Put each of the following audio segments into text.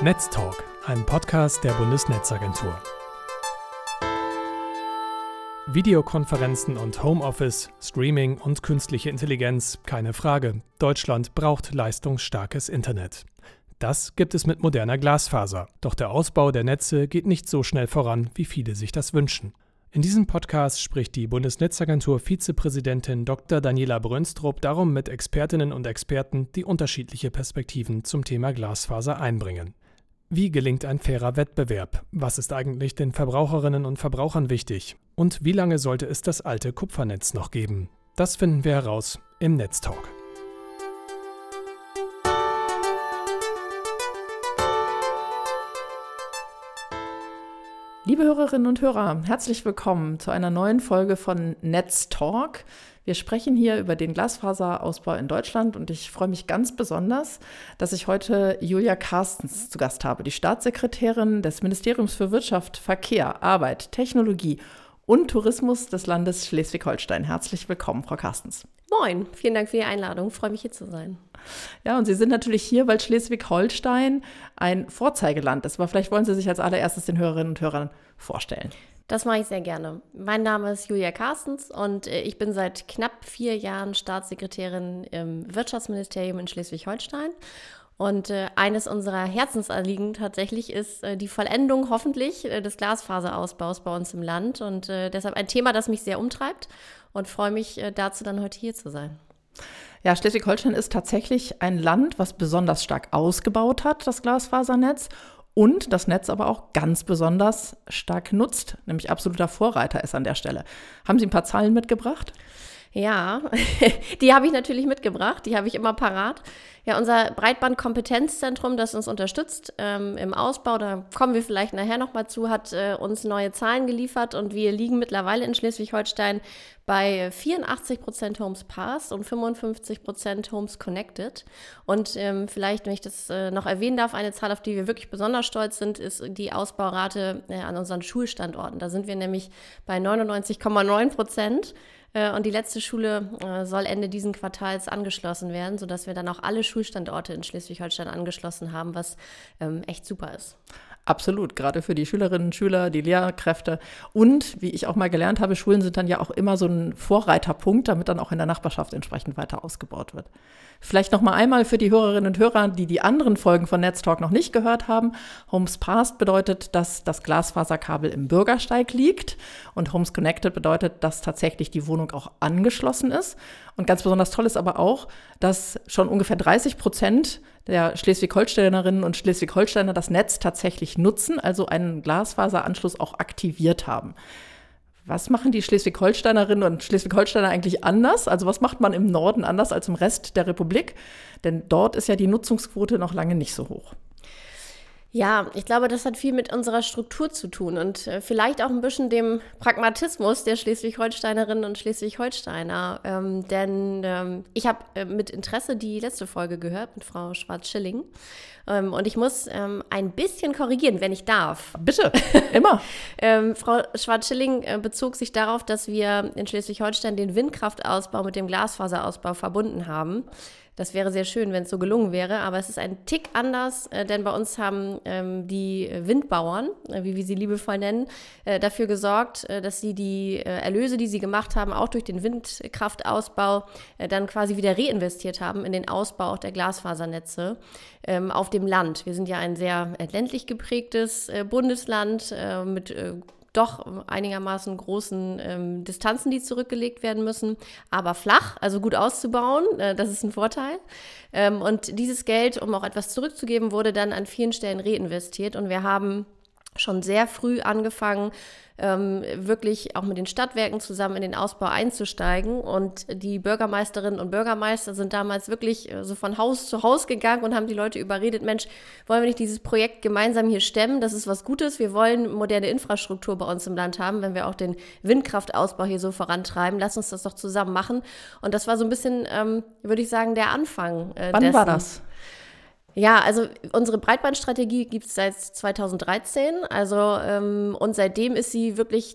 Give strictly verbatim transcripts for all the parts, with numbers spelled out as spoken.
Netztalk, ein Podcast der Bundesnetzagentur. Videokonferenzen und Homeoffice, Streaming und künstliche Intelligenz, keine Frage. Deutschland braucht leistungsstarkes Internet. Das gibt es mit moderner Glasfaser. Doch der Ausbau der Netze geht nicht so schnell voran, wie viele sich das wünschen. In diesem Podcast spricht die Bundesnetzagentur-Vizepräsidentin Doktor Daniela Brönstrup darum mit Expertinnen und Experten, die unterschiedliche Perspektiven zum Thema Glasfaser einbringen. Wie gelingt ein fairer Wettbewerb? Was ist eigentlich den Verbraucherinnen und Verbrauchern wichtig? Und wie lange sollte es das alte Kupfernetz noch geben? Das finden wir heraus im Netztalk. Liebe Hörerinnen und Hörer, herzlich willkommen zu einer neuen Folge von Netztalk. Wir sprechen hier über den Glasfaserausbau in Deutschland und ich freue mich ganz besonders, dass ich heute Julia Carstens zu Gast habe, die Staatssekretärin des Ministeriums für Wirtschaft, Verkehr, Arbeit, Technologie und Tourismus des Landes Schleswig-Holstein. Herzlich willkommen, Frau Carstens. Moin, vielen Dank für die Einladung. Ich freue mich, hier zu sein. Ja, und Sie sind natürlich hier, weil Schleswig-Holstein ein Vorzeigeland ist. Aber vielleicht wollen Sie sich als allererstes den Hörerinnen und Hörern vorstellen. Das mache ich sehr gerne. Mein Name ist Julia Carstens und ich bin seit knapp vier Jahren Staatssekretärin im Wirtschaftsministerium in Schleswig-Holstein. Und äh, eines unserer Herzensanliegen tatsächlich ist äh, die Vollendung hoffentlich äh, des Glasfaserausbaus bei uns im Land. Und äh, deshalb ein Thema, das mich sehr umtreibt und freue mich äh, dazu dann heute hier zu sein. Ja, Schleswig-Holstein ist tatsächlich ein Land, was besonders stark ausgebaut hat, das Glasfasernetz. Und das Netz aber auch ganz besonders stark nutzt, nämlich absoluter Vorreiter ist an der Stelle. Haben Sie ein paar Zahlen mitgebracht? Ja, die habe ich natürlich mitgebracht, die habe ich immer parat. Ja, unser Breitbandkompetenzzentrum, das uns unterstützt ähm, im Ausbau, da kommen wir vielleicht nachher nochmal zu, hat äh, uns neue Zahlen geliefert und wir liegen mittlerweile in Schleswig-Holstein bei vierundachtzig Prozent Homes Passed und fünfundfünfzig Prozent Homes Connected. Und ähm, vielleicht, wenn ich das äh, noch erwähnen darf, eine Zahl, auf die wir wirklich besonders stolz sind, ist die Ausbaurate äh, an unseren Schulstandorten. Da sind wir nämlich bei neunundneunzig Komma neun Prozent. Und die letzte Schule äh, soll Ende diesen Quartals angeschlossen werden, sodass wir dann auch alle Schulstandorte in Schleswig-Holstein angeschlossen haben, was ähm, echt super ist. Absolut, gerade für die Schülerinnen und Schüler, die Lehrkräfte. Und, wie ich auch mal gelernt habe, Schulen sind dann ja auch immer so ein Vorreiterpunkt, damit dann auch in der Nachbarschaft entsprechend weiter ausgebaut wird. Vielleicht noch mal einmal für die Hörerinnen und Hörer, die die anderen Folgen von Netztalk noch nicht gehört haben. Homes Passed bedeutet, dass das Glasfaserkabel im Bürgersteig liegt. Und Homes Connected bedeutet, dass tatsächlich die Wohnung auch angeschlossen ist. Und ganz besonders toll ist aber auch, dass schon ungefähr dreißig Prozent der Schleswig-Holsteinerinnen und Schleswig-Holsteiner das Netz tatsächlich nutzen, also einen Glasfaseranschluss auch aktiviert haben. Was machen die Schleswig-Holsteinerinnen und Schleswig-Holsteiner eigentlich anders? Also was macht man im Norden anders als im Rest der Republik? Denn dort ist ja die Nutzungsquote noch lange nicht so hoch. Ja, ich glaube, das hat viel mit unserer Struktur zu tun und äh, vielleicht auch ein bisschen dem Pragmatismus der Schleswig-Holsteinerinnen und Schleswig-Holsteiner. Ähm, denn ähm, ich habe äh, mit Interesse die letzte Folge gehört mit Frau Schwarz-Schilling. Ähm, und ich muss ähm, ein bisschen korrigieren, wenn ich darf. Bitte, immer. ähm, Frau Schwarz-Schilling äh, bezog sich darauf, dass wir in Schleswig-Holstein den Windkraftausbau mit dem Glasfaserausbau verbunden haben. Das wäre sehr schön, wenn es so gelungen wäre, aber es ist ein Tick anders, äh, denn bei uns haben ähm, die Windbauern, äh, wie wir sie liebevoll nennen, äh, dafür gesorgt, äh, dass sie die äh, Erlöse, die sie gemacht haben, auch durch den Windkraftausbau, äh, dann quasi wieder reinvestiert haben in den Ausbau auch der Glasfasernetze ähm, auf dem Land. Wir sind ja ein sehr äh, ländlich geprägtes äh, Bundesland äh, mit äh, doch einigermaßen großen ähm, Distanzen, die zurückgelegt werden müssen, aber flach, also gut auszubauen, äh, das ist ein Vorteil. Ähm, und dieses Geld, um auch etwas zurückzugeben, wurde dann an vielen Stellen reinvestiert und wir haben schon sehr früh angefangen, ähm, wirklich auch mit den Stadtwerken zusammen in den Ausbau einzusteigen. Und die Bürgermeisterinnen und Bürgermeister sind damals wirklich äh, so von Haus zu Haus gegangen und haben die Leute überredet, Mensch, wollen wir nicht dieses Projekt gemeinsam hier stemmen? Das ist was Gutes. Wir wollen moderne Infrastruktur bei uns im Land haben, wenn wir auch den Windkraftausbau hier so vorantreiben. Lass uns das doch zusammen machen. Und das war so ein bisschen, ähm, würde ich sagen, der Anfang äh, Wann dessen. war das? Ja, also unsere Breitbandstrategie gibt es seit zweitausenddreizehn, also ähm, und seitdem ist sie wirklich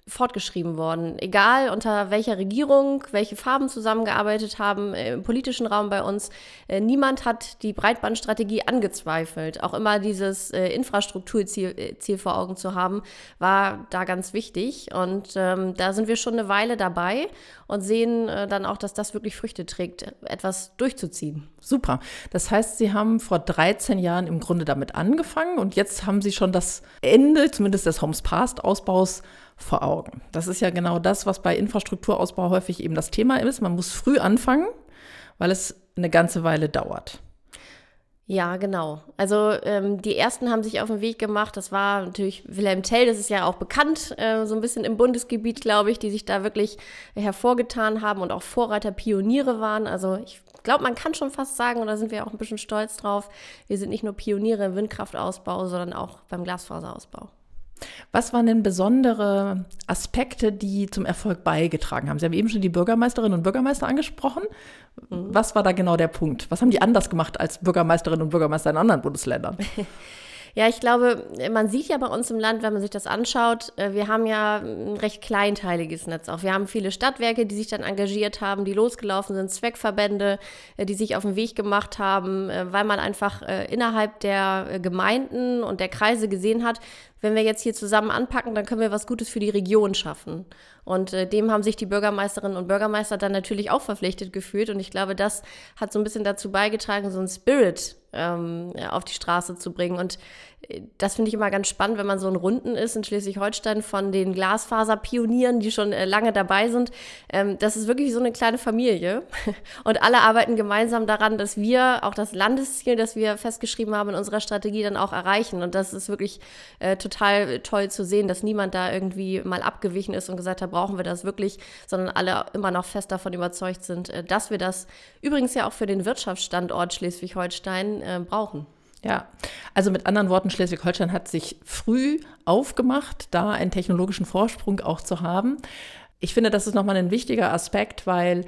fortgeschrieben worden. Egal unter welcher Regierung, welche Farben zusammengearbeitet haben, im politischen Raum bei uns, äh, niemand hat die Breitbandstrategie angezweifelt. Auch immer dieses äh, Infrastrukturziel äh, Ziel vor Augen zu haben, war da ganz wichtig. Und ähm, da sind wir schon eine Weile dabei und sehen äh, dann auch, dass das wirklich Früchte trägt, etwas durchzuziehen. Super. Das heißt, Sie haben vor dreizehn Jahren im Grunde damit angefangen und jetzt haben Sie schon das Ende, zumindest des Homes Passed-Ausbaus, vor Augen. Das ist ja genau das, was bei Infrastrukturausbau häufig eben das Thema ist. Man muss früh anfangen, weil es eine ganze Weile dauert. Ja, genau. Also ähm, die ersten haben sich auf den Weg gemacht. Das war natürlich Wilhelm Tell, das ist ja auch bekannt, äh, so ein bisschen im Bundesgebiet, glaube ich, die sich da wirklich hervorgetan haben und auch Vorreiter, Pioniere waren. Also ich glaube, man kann schon fast sagen, und da sind wir auch ein bisschen stolz drauf, wir sind nicht nur Pioniere im Windkraftausbau, sondern auch beim Glasfaserausbau. Was waren denn besondere Aspekte, die zum Erfolg beigetragen haben? Sie haben eben schon die Bürgermeisterinnen und Bürgermeister angesprochen. Mhm. Was war da genau der Punkt? Was haben die anders gemacht als Bürgermeisterinnen und Bürgermeister in anderen Bundesländern? Ja, ich glaube, man sieht ja bei uns im Land, wenn man sich das anschaut, wir haben ja ein recht kleinteiliges Netz auch. Wir haben viele Stadtwerke, die sich dann engagiert haben, die losgelaufen sind, Zweckverbände, die sich auf den Weg gemacht haben, weil man einfach innerhalb der Gemeinden und der Kreise gesehen hat, wenn wir jetzt hier zusammen anpacken, dann können wir was Gutes für die Region schaffen. Und äh, dem haben sich die Bürgermeisterinnen und Bürgermeister dann natürlich auch verpflichtet gefühlt. Und ich glaube, das hat so ein bisschen dazu beigetragen, so einen Spirit ähm, auf die Straße zu bringen. Und äh, das finde ich immer ganz spannend, wenn man so in Runden ist in Schleswig-Holstein von den Glasfaserpionieren, die schon äh, lange dabei sind. Ähm, das ist wirklich so eine kleine Familie. Und alle arbeiten gemeinsam daran, dass wir auch das Landesziel, das wir festgeschrieben haben in unserer Strategie, dann auch erreichen. Und das ist wirklich äh, total toll zu sehen, dass niemand da irgendwie mal abgewichen ist und gesagt hat, brauchen wir das wirklich, sondern alle immer noch fest davon überzeugt sind, dass wir das übrigens ja auch für den Wirtschaftsstandort Schleswig-Holstein äh, brauchen. Ja, also mit anderen Worten, Schleswig-Holstein hat sich früh aufgemacht, da einen technologischen Vorsprung auch zu haben. Ich finde, das ist nochmal ein wichtiger Aspekt, weil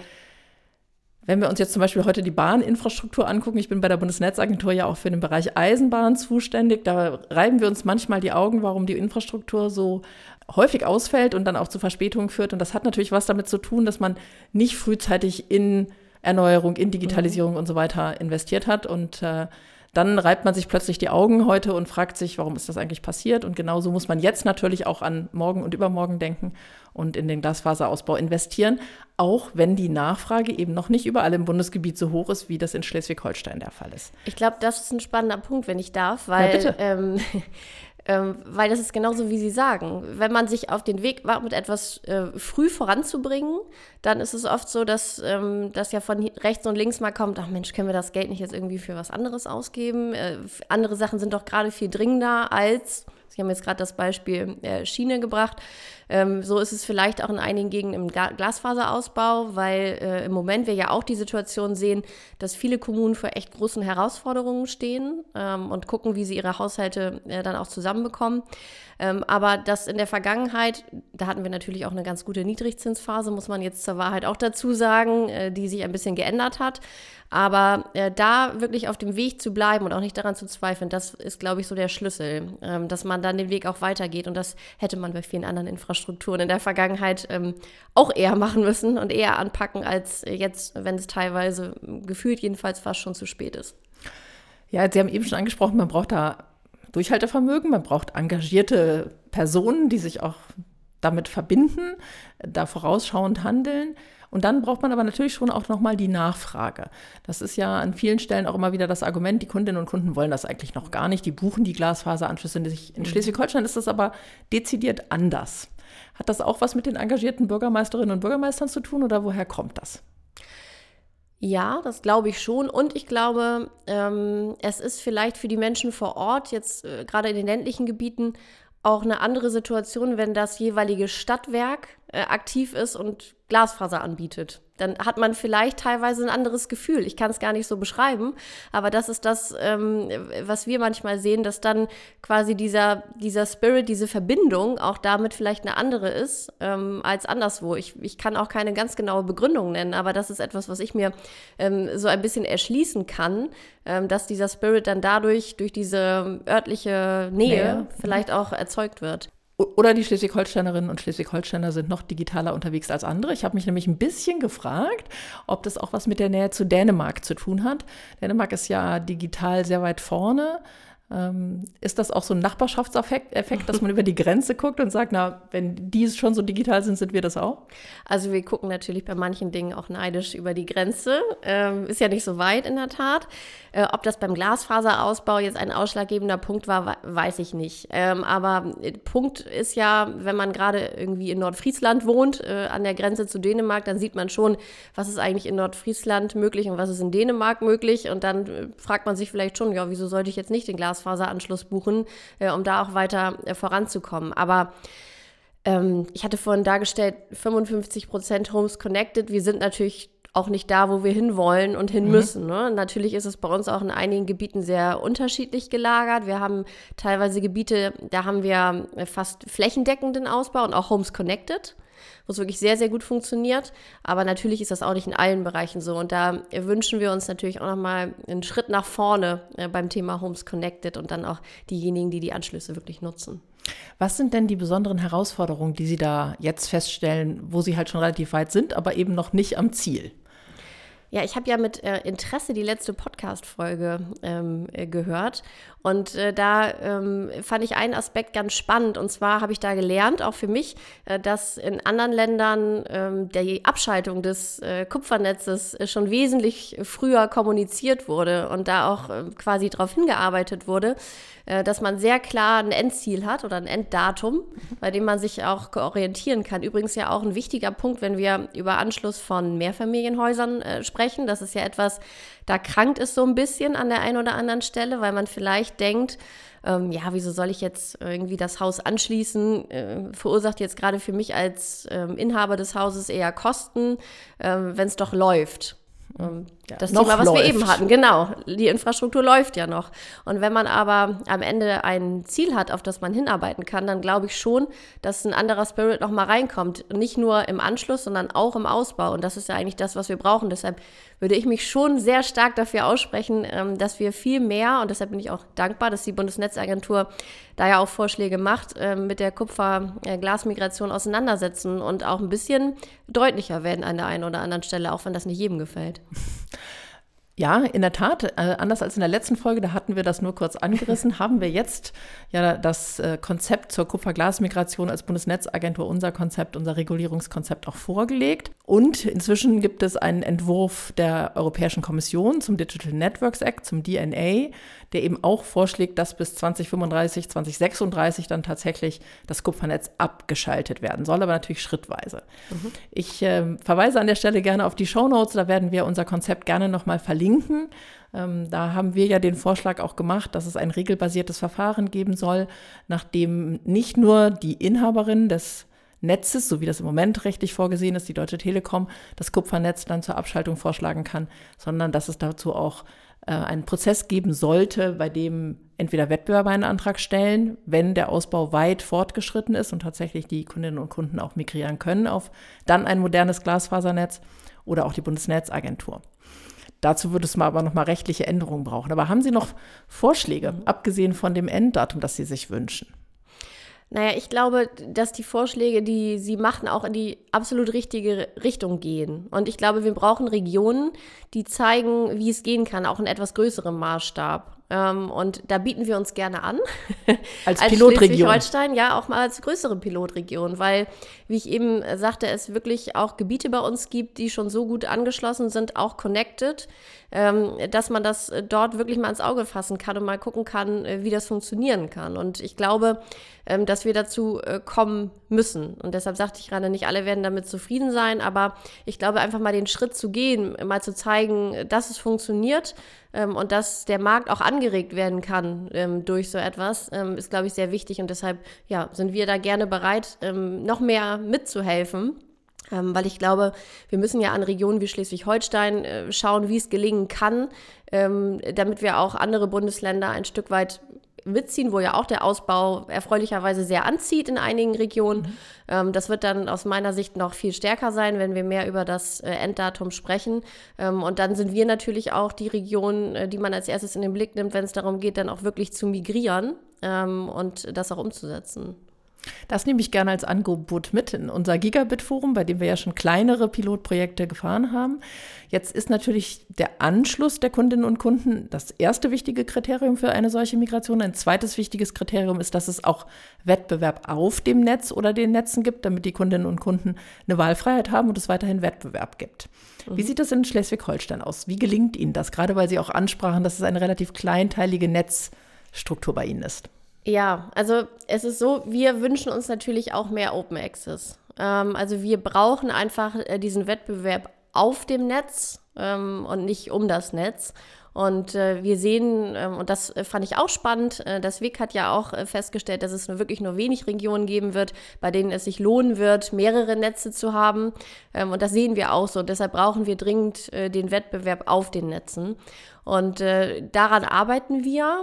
wenn wir uns jetzt zum Beispiel heute die Bahninfrastruktur angucken, ich bin bei der Bundesnetzagentur ja auch für den Bereich Eisenbahn zuständig, da reiben wir uns manchmal die Augen, warum die Infrastruktur so häufig ausfällt und dann auch zu Verspätungen führt. Und das hat natürlich was damit zu tun, dass man nicht frühzeitig in Erneuerung, in Digitalisierung mhm. und so weiter investiert hat. Und äh, dann reibt man sich plötzlich die Augen heute und fragt sich, warum ist das eigentlich passiert? Und genauso muss man jetzt natürlich auch an morgen und übermorgen denken und in den Glasfaserausbau investieren, auch wenn die Nachfrage eben noch nicht überall im Bundesgebiet so hoch ist, wie das in Schleswig-Holstein der Fall ist. Ich glaube, das ist ein spannender Punkt, wenn ich darf, weil, ja, bitte. Ähm, ähm, weil das ist genauso, wie Sie sagen. Wenn man sich auf den Weg wagt, mit etwas äh, früh voranzubringen, dann ist es oft so, dass ähm, das ja von rechts und links mal kommt, ach Mensch, können wir das Geld nicht jetzt irgendwie für was anderes ausgeben? Äh, andere Sachen sind doch gerade viel dringender als, Sie haben jetzt gerade das Beispiel äh, Schiene gebracht, ähm, so ist es vielleicht auch in einigen Gegenden im Ga- Glasfaserausbau, weil äh, im Moment wir ja auch die Situation sehen, dass viele Kommunen vor echt großen Herausforderungen stehen ähm, und gucken, wie sie ihre Haushalte äh, dann auch zusammenbekommen. Ähm, aber das in der Vergangenheit, da hatten wir natürlich auch eine ganz gute Niedrigzinsphase, muss man jetzt zur Wahrheit auch dazu sagen, äh, die sich ein bisschen geändert hat. Aber äh, da wirklich auf dem Weg zu bleiben und auch nicht daran zu zweifeln, das ist, glaube ich, so der Schlüssel, ähm, dass man dann den Weg auch weitergeht. Und das hätte man bei vielen anderen Infrastrukturen in der Vergangenheit ähm, auch eher machen müssen und eher anpacken, als jetzt, wenn es teilweise gefühlt jedenfalls fast schon zu spät ist. Ja, Sie haben eben schon angesprochen, man braucht da Durchhaltevermögen, man braucht engagierte Personen, die sich auch damit verbinden, da vorausschauend handeln. Und dann braucht man aber natürlich schon auch nochmal die Nachfrage. Das ist ja an vielen Stellen auch immer wieder das Argument, die Kundinnen und Kunden wollen das eigentlich noch gar nicht. Die buchen die Glasfaseranschlüsse nicht. In Schleswig-Holstein ist das aber dezidiert anders. Hat das auch was mit den engagierten Bürgermeisterinnen und Bürgermeistern zu tun oder woher kommt das? Ja, das glaube ich schon. Und ich glaube, ähm, es ist vielleicht für die Menschen vor Ort, jetzt äh, gerade in den ländlichen Gebieten, auch eine andere Situation, wenn das jeweilige Stadtwerk äh, aktiv ist und Glasfaser anbietet. Dann hat man vielleicht teilweise ein anderes Gefühl. Ich kann es gar nicht so beschreiben, aber das ist das, ähm, was wir manchmal sehen, dass dann quasi dieser, dieser Spirit, diese Verbindung auch damit vielleicht eine andere ist ähm, als anderswo. Ich, ich kann auch keine ganz genaue Begründung nennen, aber das ist etwas, was ich mir ähm, so ein bisschen erschließen kann, ähm, dass dieser Spirit dann dadurch, durch diese örtliche Nähe Nähe. vielleicht auch erzeugt wird. Oder die Schleswig-Holsteinerinnen und Schleswig-Holsteiner sind noch digitaler unterwegs als andere. Ich habe mich nämlich ein bisschen gefragt, ob das auch was mit der Nähe zu Dänemark zu tun hat. Dänemark ist ja digital sehr weit vorne. Ähm, ist das auch so ein Nachbarschaftseffekt, Effekt, dass man über die Grenze guckt und sagt, na, wenn die schon so digital sind, sind wir das auch? Also wir gucken natürlich bei manchen Dingen auch neidisch über die Grenze. Ähm, ist ja nicht so weit in der Tat. Äh, ob das beim Glasfaserausbau jetzt ein ausschlaggebender Punkt war, weiß ich nicht. Ähm, aber Punkt ist ja, wenn man gerade irgendwie in Nordfriesland wohnt, äh, an der Grenze zu Dänemark, dann sieht man schon, was ist eigentlich in Nordfriesland möglich und was ist in Dänemark möglich. Und dann äh, fragt man sich vielleicht schon, ja, wieso sollte ich jetzt nicht den Glasfaseranschluss buchen, äh, um da auch weiter äh, voranzukommen. Aber ähm, ich hatte vorhin dargestellt, fünfundfünfzig Prozent Homes Connected. Wir sind natürlich auch nicht da, wo wir hinwollen und hin mhm. müssen. Ne? Natürlich ist es bei uns auch in einigen Gebieten sehr unterschiedlich gelagert. Wir haben teilweise Gebiete, da haben wir fast flächendeckenden Ausbau und auch Homes Connected, wo es wirklich sehr, sehr gut funktioniert. Aber natürlich ist das auch nicht in allen Bereichen so. Und da wünschen wir uns natürlich auch nochmal einen Schritt nach vorne äh, beim Thema Homes Connected und dann auch diejenigen, die die Anschlüsse wirklich nutzen. Was sind denn die besonderen Herausforderungen, die Sie da jetzt feststellen, wo Sie halt schon relativ weit sind, aber eben noch nicht am Ziel? Ja, ich habe ja mit äh, Interesse die letzte Podcast-Folge ähm, äh, gehört und äh, da ähm, fand ich einen Aspekt ganz spannend und zwar habe ich da gelernt, auch für mich, äh, dass in anderen Ländern ähm, die Abschaltung des äh, Kupfernetzes äh, schon wesentlich früher kommuniziert wurde und da auch äh, quasi darauf hingearbeitet wurde, äh, dass man sehr klar ein Endziel hat oder ein Enddatum, bei dem man sich auch orientieren kann. Übrigens ja auch ein wichtiger Punkt, wenn wir über Anschluss von Mehrfamilienhäusern äh, sprechen. Das ist ja etwas, da krankt es so ein bisschen an der einen oder anderen Stelle, weil man vielleicht denkt, ähm, ja, wieso soll ich jetzt irgendwie das Haus anschließen? Äh, verursacht jetzt gerade für mich als ähm, Inhaber des Hauses eher Kosten, ähm, wenn es doch läuft. Ähm, ja, das Thema, was läuft. wir eben hatten, genau, die Infrastruktur läuft ja noch. Und wenn man aber am Ende ein Ziel hat, auf das man hinarbeiten kann, dann glaube ich schon, dass ein anderer Spirit noch mal reinkommt. Nicht nur im Anschluss, sondern auch im Ausbau. Und das ist ja eigentlich das, was wir brauchen. Deshalb würde ich mich schon sehr stark dafür aussprechen, dass wir viel mehr, und deshalb bin ich auch dankbar, dass die Bundesnetzagentur da ja auch Vorschläge macht, mit der Kupfer-Glas-Migration auseinandersetzen und auch ein bisschen deutlicher werden an der einen oder anderen Stelle, auch wenn das nicht jedem gefällt. Ja, in der Tat, äh, anders als in der letzten Folge, da hatten wir das nur kurz angerissen, haben wir jetzt ja das äh, Konzept zur Kupferglasmigration als Bundesnetzagentur, unser Konzept, unser Regulierungskonzept auch vorgelegt. Und inzwischen gibt es einen Entwurf der Europäischen Kommission zum Digital Networks Act, zum D N A, der eben auch vorschlägt, dass bis zwanzig fünfunddreißig, zwanzig sechsunddreißig dann tatsächlich das Kupfernetz abgeschaltet werden soll, aber natürlich schrittweise. Mhm. Ich äh, verweise an der Stelle gerne auf die Shownotes, da werden wir unser Konzept gerne nochmal verlinken. Ähm, da haben wir ja den Vorschlag auch gemacht, dass es ein regelbasiertes Verfahren geben soll, nachdem nicht nur die Inhaberin des Netzes, so wie das im Moment rechtlich vorgesehen ist, die Deutsche Telekom, das Kupfernetz dann zur Abschaltung vorschlagen kann, sondern dass es dazu auch äh, einen Prozess geben sollte, bei dem entweder Wettbewerber einen Antrag stellen, wenn der Ausbau weit fortgeschritten ist und tatsächlich die Kundinnen und Kunden auch migrieren können auf dann ein modernes Glasfasernetz, oder auch die Bundesnetzagentur. Dazu würde es mal aber nochmal rechtliche Änderungen brauchen. Aber haben Sie noch Vorschläge, abgesehen von dem Enddatum, das Sie sich wünschen? Naja, ich glaube, dass die Vorschläge, die Sie machen, auch in die absolut richtige Richtung gehen. Und ich glaube, wir brauchen Regionen, die zeigen, wie es gehen kann, auch in etwas größerem Maßstab. Ähm, und da bieten wir uns gerne an. Als, als Pilotregion. Schleswig-Holstein, ja, auch mal als größere Pilotregion, weil, wie ich eben sagte, es wirklich auch Gebiete bei uns gibt, die schon so gut angeschlossen sind, auch connected, ähm, dass man das dort wirklich mal ins Auge fassen kann und mal gucken kann, wie das funktionieren kann. Und ich glaube, ähm, dass wir dazu äh, kommen müssen. Und deshalb sagte ich gerade, nicht alle werden damit zufrieden sein, aber ich glaube, einfach mal den Schritt zu gehen, mal zu zeigen, dass es funktioniert, Ähm, und dass der Markt auch angeregt werden kann ähm, durch so etwas, ähm, ist, glaube ich, sehr wichtig. Und deshalb ja, sind wir da gerne bereit, ähm, noch mehr mitzuhelfen. Ähm, weil ich glaube, wir müssen ja an Regionen wie Schleswig-Holstein äh, schauen, wie es gelingen kann, ähm, damit wir auch andere Bundesländer ein Stück weit mitziehen, wo ja auch der Ausbau erfreulicherweise sehr anzieht in einigen Regionen. Mhm. Ähm, das wird dann aus meiner Sicht noch viel stärker sein, wenn wir mehr über das äh, Enddatum sprechen. Ähm, und dann sind wir natürlich auch die Region, äh, die man als erstes in den Blick nimmt, wenn es darum geht, dann auch wirklich zu migrieren ähm, und das auch umzusetzen. Das nehme ich gerne als Angebot mit in unser Gigabit-Forum, bei dem wir ja schon kleinere Pilotprojekte gefahren haben. Jetzt ist natürlich der Anschluss der Kundinnen und Kunden das erste wichtige Kriterium für eine solche Migration. Ein zweites wichtiges Kriterium ist, dass es auch Wettbewerb auf dem Netz oder den Netzen gibt, damit die Kundinnen und Kunden eine Wahlfreiheit haben und es weiterhin Wettbewerb gibt. Mhm. Wie sieht das in Schleswig-Holstein aus? Wie gelingt Ihnen das? Gerade weil Sie auch ansprachen, dass es eine relativ kleinteilige Netzstruktur bei Ihnen ist. Ja, also es ist so, wir wünschen uns natürlich auch mehr Open Access. Ähm, also wir brauchen einfach äh, diesen Wettbewerb auf dem Netz ähm, und nicht um das Netz. Und äh, wir sehen, ähm, und das äh, fand ich auch spannend, äh, das W I C hat ja auch äh, festgestellt, dass es nur wirklich nur wenig Regionen geben wird, bei denen es sich lohnen wird, mehrere Netze zu haben. Ähm, und das sehen wir auch so. Und deshalb brauchen wir dringend äh, den Wettbewerb auf den Netzen. Und äh, daran arbeiten wir.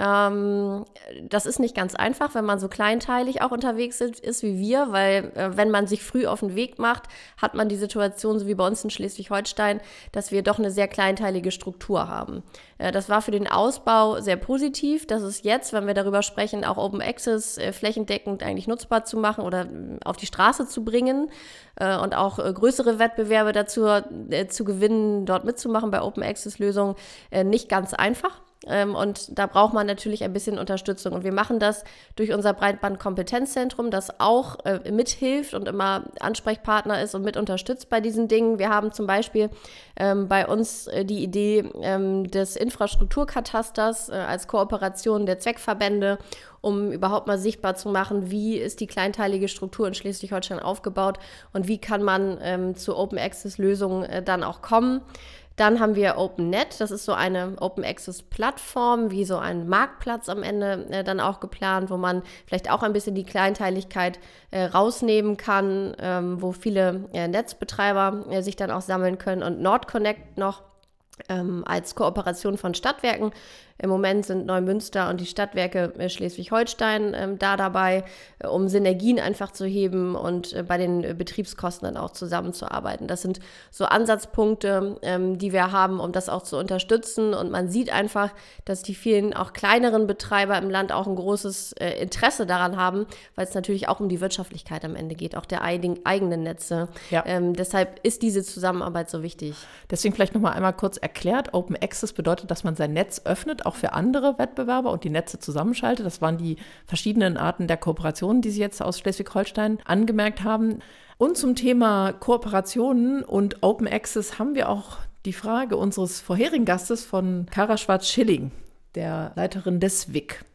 Ähm, das ist nicht ganz einfach, wenn man so kleinteilig auch unterwegs ist, ist wie wir, weil äh, wenn man sich früh auf den Weg macht, hat man die Situation, so wie bei uns in Schleswig-Holstein, dass wir doch eine sehr kleinteilige Struktur haben. Äh, das war für den Ausbau sehr positiv. Das ist jetzt, wenn wir darüber sprechen, auch Open Access äh, flächendeckend eigentlich nutzbar zu machen oder äh, auf die Straße zu bringen äh, und auch äh, größere Wettbewerbe dazu äh, zu gewinnen, dort mitzumachen bei Open Access Lösungen, äh, nicht ganz einfach. Ähm, und da braucht man natürlich ein bisschen Unterstützung. Und wir machen das durch unser Breitband-Kompetenzzentrum, das auch äh, mithilft und immer Ansprechpartner ist und mit unterstützt bei diesen Dingen. Wir haben zum Beispiel ähm, bei uns äh, die Idee ähm, des Infrastrukturkatasters äh, als Kooperation der Zweckverbände, um überhaupt mal sichtbar zu machen, wie ist die kleinteilige Struktur in Schleswig-Holstein aufgebaut und wie kann man ähm, zu Open-Access-Lösungen äh, dann auch kommen. Dann haben wir OpenNet, das ist so eine Open-Access-Plattform, wie so ein Marktplatz am Ende äh, dann auch geplant, wo man vielleicht auch ein bisschen die Kleinteiligkeit äh, rausnehmen kann, ähm, wo viele äh, Netzbetreiber äh, sich dann auch sammeln können. Und NordConnect noch ähm, als Kooperation von Stadtwerken. Im Moment sind Neumünster und die Stadtwerke äh, Schleswig-Holstein ähm, da dabei, äh, um Synergien einfach zu heben und äh, bei den äh, Betriebskosten dann auch zusammenzuarbeiten. Das sind so Ansatzpunkte, ähm, die wir haben, um das auch zu unterstützen. Und man sieht einfach, dass die vielen auch kleineren Betreiber im Land auch ein großes äh, Interesse daran haben, weil es natürlich auch um die Wirtschaftlichkeit am Ende geht, auch der eigen, eigenen Netze. Ja. Ähm, deshalb ist diese Zusammenarbeit so wichtig. Deswegen vielleicht noch mal einmal kurz erklärt, Open Access bedeutet, dass man sein Netz öffnet, auch für andere Wettbewerber und die Netze zusammenschaltet. Das waren die verschiedenen Arten der Kooperationen, die Sie jetzt aus Schleswig-Holstein angemerkt haben. Und zum Thema Kooperationen und Open Access haben wir auch die Frage unseres vorherigen Gastes von Kara Schwarz-Schilling, der Leiterin des W I C.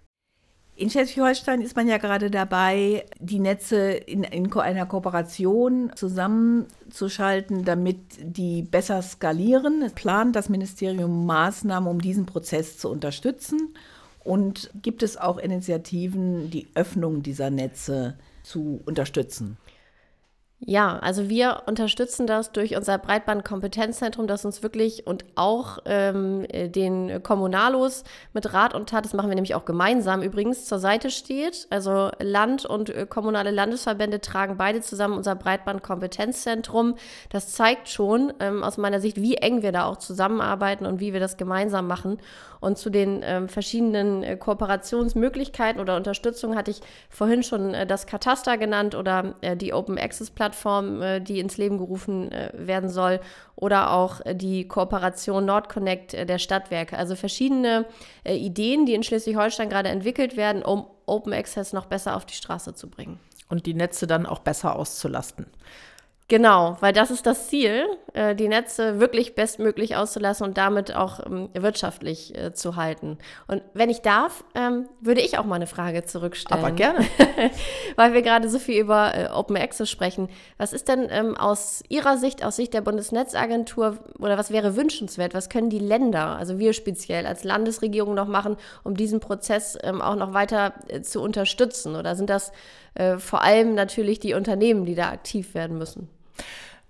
In Schleswig-Holstein ist man ja gerade dabei, die Netze in, in einer Kooperation zusammenzuschalten, damit die besser skalieren. Es plant das Ministerium Maßnahmen, um diesen Prozess zu unterstützen. Und gibt es auch Initiativen, die Öffnung dieser Netze zu unterstützen? Ja, also wir unterstützen das durch unser Breitband-Kompetenzzentrum, das uns wirklich und auch ähm, den Kommunalos mit Rat und Tat, das machen wir nämlich auch gemeinsam übrigens, zur Seite steht. Also Land und äh, kommunale Landesverbände tragen beide zusammen unser Breitband-Kompetenzzentrum. Das zeigt schon ähm, aus meiner Sicht, wie eng wir da auch zusammenarbeiten und wie wir das gemeinsam machen. Und zu den ähm, verschiedenen äh, Kooperationsmöglichkeiten oder Unterstützung hatte ich vorhin schon äh, das Kataster genannt oder äh, die Open-Access-Plattform, äh, die ins Leben gerufen äh, werden soll, oder auch äh, die Kooperation NordConnect äh, der Stadtwerke. Also verschiedene äh, Ideen, die in Schleswig-Holstein gerade entwickelt werden, um Open Access noch besser auf die Straße zu bringen. Und die Netze dann auch besser auszulasten. Genau, weil das ist das Ziel, die Netze wirklich bestmöglich auszulassen und damit auch wirtschaftlich zu halten. Und wenn ich darf, würde ich auch mal eine Frage zurückstellen. Aber gerne. Weil wir gerade so viel über Open Access sprechen. Was ist denn aus Ihrer Sicht, aus Sicht der Bundesnetzagentur, oder was wäre wünschenswert? Was können die Länder, also wir speziell als Landesregierung noch machen, um diesen Prozess auch noch weiter zu unterstützen? Oder sind das vor allem natürlich die Unternehmen, die da aktiv werden müssen?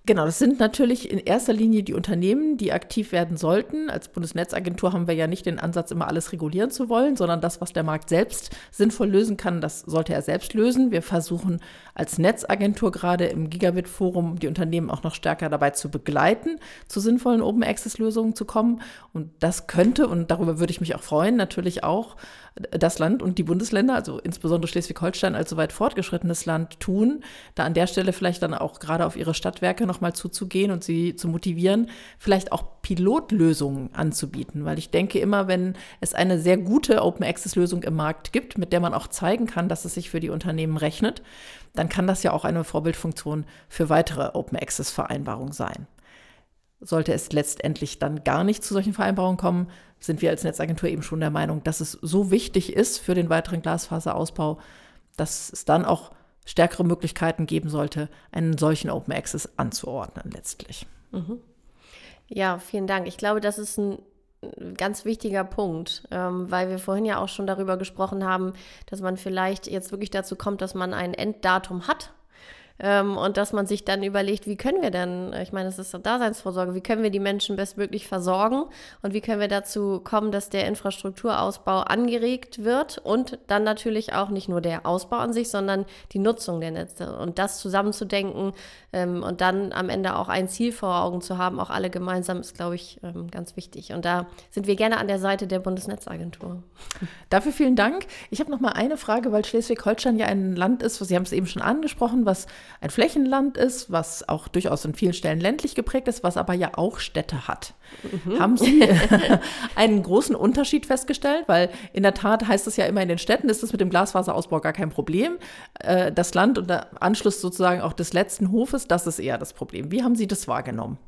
Genau, das sind natürlich in erster Linie die Unternehmen, die aktiv werden sollten. Als Bundesnetzagentur haben wir ja nicht den Ansatz, immer alles regulieren zu wollen, sondern das, was der Markt selbst sinnvoll lösen kann, das sollte er selbst lösen. Wir versuchen als Netzagentur gerade im Gigabit-Forum die Unternehmen auch noch stärker dabei zu begleiten, zu sinnvollen Open-Access-Lösungen zu kommen. Und das könnte, und darüber würde ich mich auch freuen, natürlich auch das Land und die Bundesländer, also insbesondere Schleswig-Holstein als so weit fortgeschrittenes Land tun, da an der Stelle vielleicht dann auch gerade auf ihre Stadtwerke nochmal zuzugehen und sie zu motivieren, vielleicht auch Pilotlösungen anzubieten. Weil ich denke immer, wenn es eine sehr gute Open-Access-Lösung im Markt gibt, mit der man auch zeigen kann, dass es sich für die Unternehmen rechnet, dann kann das ja auch eine Vorbildfunktion für weitere Open-Access-Vereinbarungen sein. Sollte es letztendlich dann gar nicht zu solchen Vereinbarungen kommen, sind wir als Netzagentur eben schon der Meinung, dass es so wichtig ist für den weiteren Glasfaserausbau, dass es dann auch stärkere Möglichkeiten geben sollte, einen solchen Open Access anzuordnen letztlich. Mhm. Ja, vielen Dank. Ich glaube, das ist ein ganz wichtiger Punkt, ähm, weil wir vorhin ja auch schon darüber gesprochen haben, dass man vielleicht jetzt wirklich dazu kommt, dass man ein Enddatum hat. Ähm, und dass man sich dann überlegt, wie können wir denn, ich meine, das ist Daseinsvorsorge, wie können wir die Menschen bestmöglich versorgen und wie können wir dazu kommen, dass der Infrastrukturausbau angeregt wird und dann natürlich auch nicht nur der Ausbau an sich, sondern die Nutzung der Netze und das zusammenzudenken ähm, und dann am Ende auch ein Ziel vor Augen zu haben, auch alle gemeinsam, ist, glaube ich, ähm, ganz wichtig. Und da sind wir gerne an der Seite der Bundesnetzagentur. Dafür vielen Dank. Ich habe noch mal eine Frage, weil Schleswig-Holstein ja ein Land ist, Sie haben es eben schon angesprochen, was ein Flächenland ist, was auch durchaus in vielen Stellen ländlich geprägt ist, was aber ja auch Städte hat. Mhm. Haben Sie einen großen Unterschied festgestellt? Weil in der Tat heißt es ja immer, in den Städten ist es mit dem Glasfaserausbau gar kein Problem. Das Land und der Anschluss sozusagen auch des letzten Hofes, das ist eher das Problem. Wie haben Sie das wahrgenommen?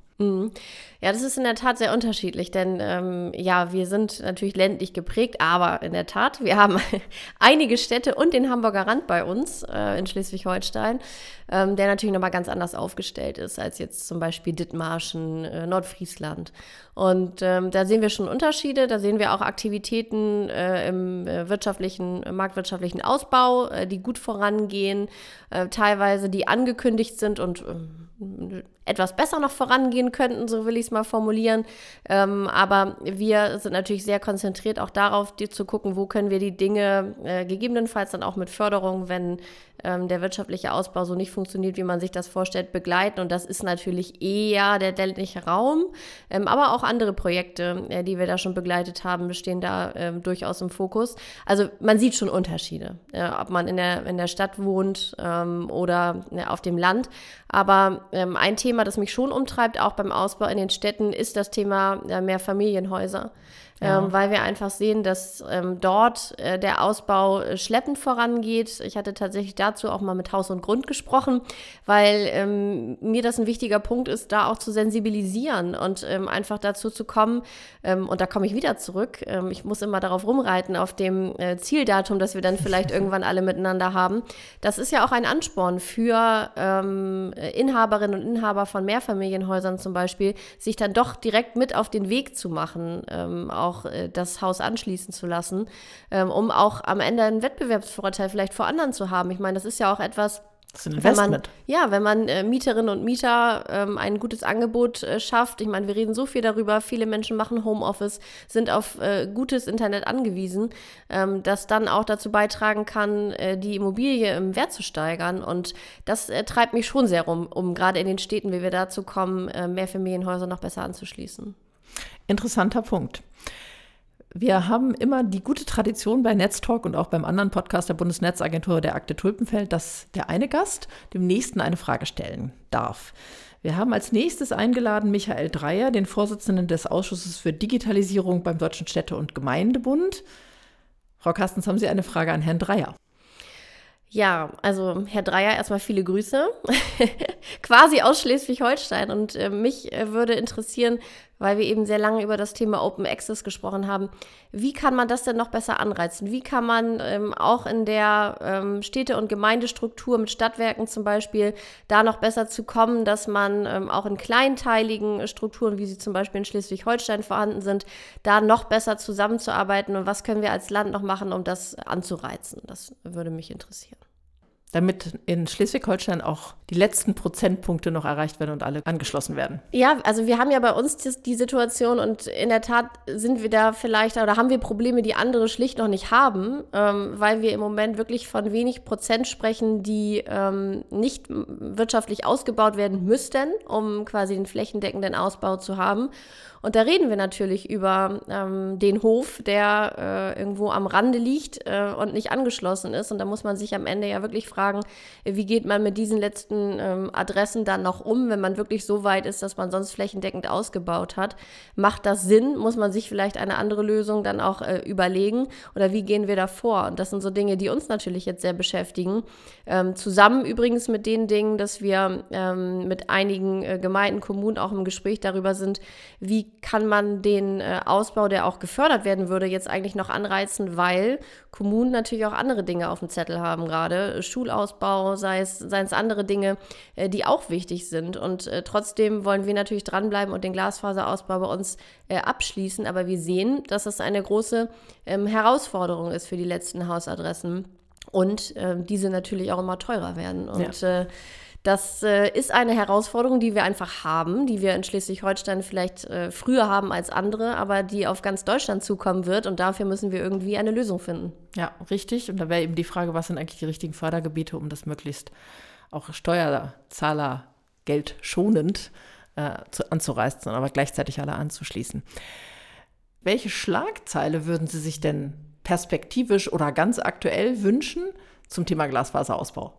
Ja, das ist in der Tat sehr unterschiedlich, denn ähm, ja, wir sind natürlich ländlich geprägt, aber in der Tat, wir haben einige Städte und den Hamburger Rand bei uns äh, in Schleswig-Holstein, ähm, der natürlich nochmal ganz anders aufgestellt ist als jetzt zum Beispiel Dithmarschen, äh, Nordfriesland. Und ähm, da sehen wir schon Unterschiede, da sehen wir auch Aktivitäten äh, im äh, wirtschaftlichen, äh, marktwirtschaftlichen Ausbau, äh, die gut vorangehen, äh, teilweise die angekündigt sind und äh, etwas besser noch vorangehen könnten, so will ich es mal formulieren. Ähm, aber wir sind natürlich sehr konzentriert auch darauf, die zu gucken, wo können wir die Dinge äh, gegebenenfalls dann auch mit Förderung, wenn ähm, der wirtschaftliche Ausbau so nicht funktioniert, wie man sich das vorstellt, begleiten. Und das ist natürlich eher der ländliche Raum, ähm, aber auch andere Projekte, äh, die wir da schon begleitet haben, stehen da äh, durchaus im Fokus. Also man sieht schon Unterschiede, äh, ob man in der, in der Stadt wohnt ähm, oder äh, auf dem Land. Aber ähm, ein Thema, das mich schon umtreibt, auch beim Ausbau in den Städten, ist das Thema äh, Mehrfamilienhäuser. Ja. Ähm, weil wir einfach sehen, dass ähm, dort äh, der Ausbau äh, schleppend vorangeht. Ich hatte tatsächlich dazu auch mal mit Haus und Grund gesprochen, weil ähm, mir das ein wichtiger Punkt ist, da auch zu sensibilisieren und ähm, einfach dazu zu kommen, ähm, und da komme ich wieder zurück, ähm, ich muss immer darauf rumreiten, auf dem äh, Zieldatum, das wir dann vielleicht irgendwann alle miteinander haben. Das ist ja auch ein Ansporn für ähm, Inhaberinnen und Inhaber von Mehrfamilienhäusern zum Beispiel, sich dann doch direkt mit auf den Weg zu machen, ähm, auch auch das Haus anschließen zu lassen, ähm, um auch am Ende einen Wettbewerbsvorteil vielleicht vor anderen zu haben. Ich meine, das ist ja auch etwas, das ist ein Investment. Wenn man, ja, wenn man äh, Mieterinnen und Mieter ähm, ein gutes Angebot äh, schafft. Ich meine, wir reden so viel darüber, viele Menschen machen Homeoffice, sind auf äh, gutes Internet angewiesen, ähm, das dann auch dazu beitragen kann, äh, die Immobilie im Wert zu steigern. Und das äh, treibt mich schon sehr rum, um gerade in den Städten, wie wir dazu kommen, äh, Mehrfamilienhäuser noch besser anzuschließen. Interessanter Punkt. Wir haben immer die gute Tradition bei Netztalk und auch beim anderen Podcast der Bundesnetzagentur, der Akte Tulpenfeld, dass der eine Gast dem nächsten eine Frage stellen darf. Wir haben als nächstes eingeladen Michael Dreyer, den Vorsitzenden des Ausschusses für Digitalisierung beim Deutschen Städte- und Gemeindebund. Frau Carstens, haben Sie eine Frage an Herrn Dreyer? Ja, also Herr Dreyer, erstmal viele Grüße, quasi aus Schleswig-Holstein. Und äh, mich äh, würde interessieren, weil wir eben sehr lange über das Thema Open Access gesprochen haben, wie kann man das denn noch besser anreizen? Wie kann man ähm, auch in der ähm, Städte- und Gemeindestruktur mit Stadtwerken zum Beispiel da noch besser zu kommen, dass man ähm, auch in kleinteiligen Strukturen, wie sie zum Beispiel in Schleswig-Holstein vorhanden sind, da noch besser zusammenzuarbeiten? Und was können wir als Land noch machen, um das anzureizen? Das würde mich interessieren. damit in Schleswig-Holstein auch die letzten Prozentpunkte noch erreicht werden und alle angeschlossen werden? Ja, also wir haben ja bei uns die, die Situation und in der Tat sind wir da vielleicht, oder haben wir Probleme, die andere schlicht noch nicht haben, ähm, weil wir im Moment wirklich von wenig Prozent sprechen, die ähm, nicht wirtschaftlich ausgebaut werden müssten, um quasi den flächendeckenden Ausbau zu haben. Und da reden wir natürlich über ähm, den Hof, der äh, irgendwo am Rande liegt äh, und nicht angeschlossen ist. Und da muss man sich am Ende ja wirklich fragen, wie geht man mit diesen letzten ähm, Adressen dann noch um, wenn man wirklich so weit ist, dass man sonst flächendeckend ausgebaut hat. Macht das Sinn? Muss man sich vielleicht eine andere Lösung dann auch äh, überlegen? Oder wie gehen wir da vor? Und das sind so Dinge, die uns natürlich jetzt sehr beschäftigen. Ähm, zusammen übrigens mit den Dingen, dass wir ähm, mit einigen äh, Gemeinden, Kommunen auch im Gespräch darüber sind, wie kann man den äh, Ausbau, der auch gefördert werden würde, jetzt eigentlich noch anreizen, weil Kommunen natürlich auch andere Dinge auf dem Zettel haben gerade. Schulausbau, sei es, seien es andere Dinge, äh, die auch wichtig sind. Und äh, trotzdem wollen wir natürlich dranbleiben und den Glasfaserausbau bei uns äh, abschließen. Aber wir sehen, dass es eine große ähm, Herausforderung ist für die letzten Hausadressen und äh, diese natürlich auch immer teurer werden. Und ja. äh, Das äh, ist eine Herausforderung, die wir einfach haben, die wir in Schleswig-Holstein vielleicht äh, früher haben als andere, aber die auf ganz Deutschland zukommen wird. Und dafür müssen wir irgendwie eine Lösung finden. Ja, richtig. Und da wäre eben die Frage, was sind eigentlich die richtigen Fördergebiete, um das möglichst auch Steuerzahler geldschonend äh, zu, anzureißen, aber gleichzeitig alle anzuschließen. Welche Schlagzeile würden Sie sich denn perspektivisch oder ganz aktuell wünschen zum Thema Glasfaserausbau?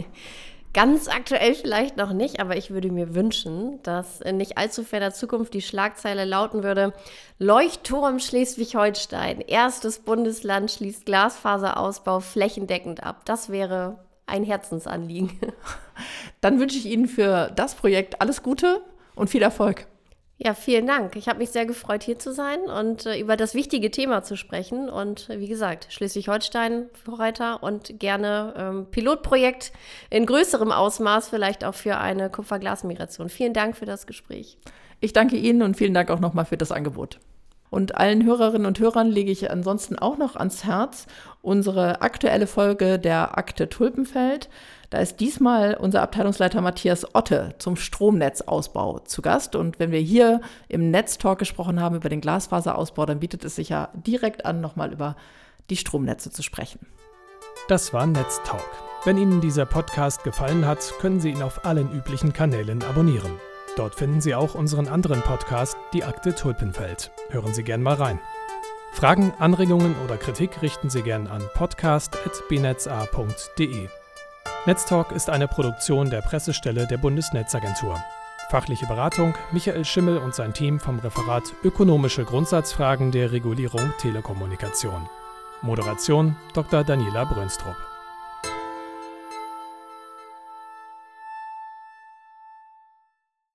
Ganz aktuell vielleicht noch nicht, aber ich würde mir wünschen, dass in nicht allzu ferner Zukunft die Schlagzeile lauten würde: Leuchtturm Schleswig-Holstein, erstes Bundesland schließt Glasfaserausbau flächendeckend ab. Das wäre ein Herzensanliegen. Dann wünsche ich Ihnen für das Projekt alles Gute und viel Erfolg. Ja, vielen Dank. Ich habe mich sehr gefreut, hier zu sein und äh, über das wichtige Thema zu sprechen. Und äh, wie gesagt, Schleswig-Holstein Vorreiter und gerne ähm, Pilotprojekt in größerem Ausmaß, vielleicht auch für eine Kupferglasmigration. Vielen Dank für das Gespräch. Ich danke Ihnen und vielen Dank auch nochmal für das Angebot. Und allen Hörerinnen und Hörern lege ich ansonsten auch noch ans Herz unsere aktuelle Folge der Akte Tulpenfeld. Da ist diesmal unser Abteilungsleiter Matthias Otte zum Stromnetzausbau zu Gast. Und wenn wir hier im Netztalk gesprochen haben über den Glasfaserausbau, dann bietet es sich ja direkt an, nochmal über die Stromnetze zu sprechen. Das war Netztalk. Wenn Ihnen dieser Podcast gefallen hat, können Sie ihn auf allen üblichen Kanälen abonnieren. Dort finden Sie auch unseren anderen Podcast, die Akte Tulpenfeld. Hören Sie gern mal rein. Fragen, Anregungen oder Kritik richten Sie gern an podcast at b netz a punkt d e. Netztalk ist eine Produktion der Pressestelle der Bundesnetzagentur. Fachliche Beratung Michael Schimmel und sein Team vom Referat Ökonomische Grundsatzfragen der Regulierung Telekommunikation. Moderation Doktor Daniela Brönstrup.